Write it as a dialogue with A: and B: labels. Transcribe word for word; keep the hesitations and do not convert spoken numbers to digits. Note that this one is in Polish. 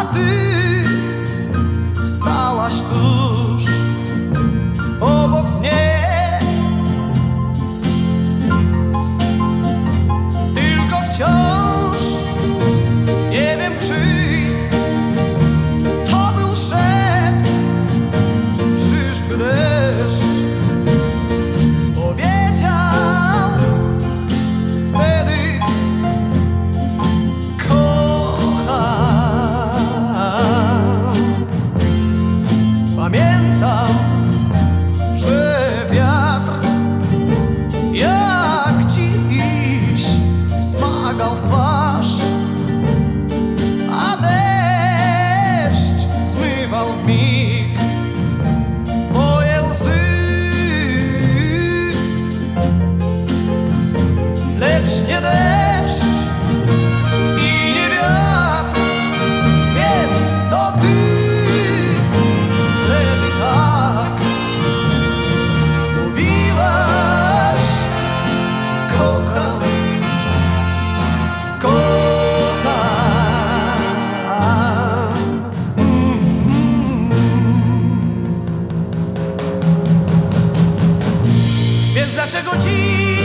A: a ty stałaś tuż obok mnie. Tylko wciąż nie wiem, czy to był szept, czyżby deszcz powiedział wtedy kocham. Pamiętam, że wiatr jak dziś smagał w twarz, a deszcz zmywał w mig moje łzy. Lecz nie deszcz i nie wiatr, wiem, to ty wtedy tak mówiłaś: kocham, kocham. Więc dlaczego dziś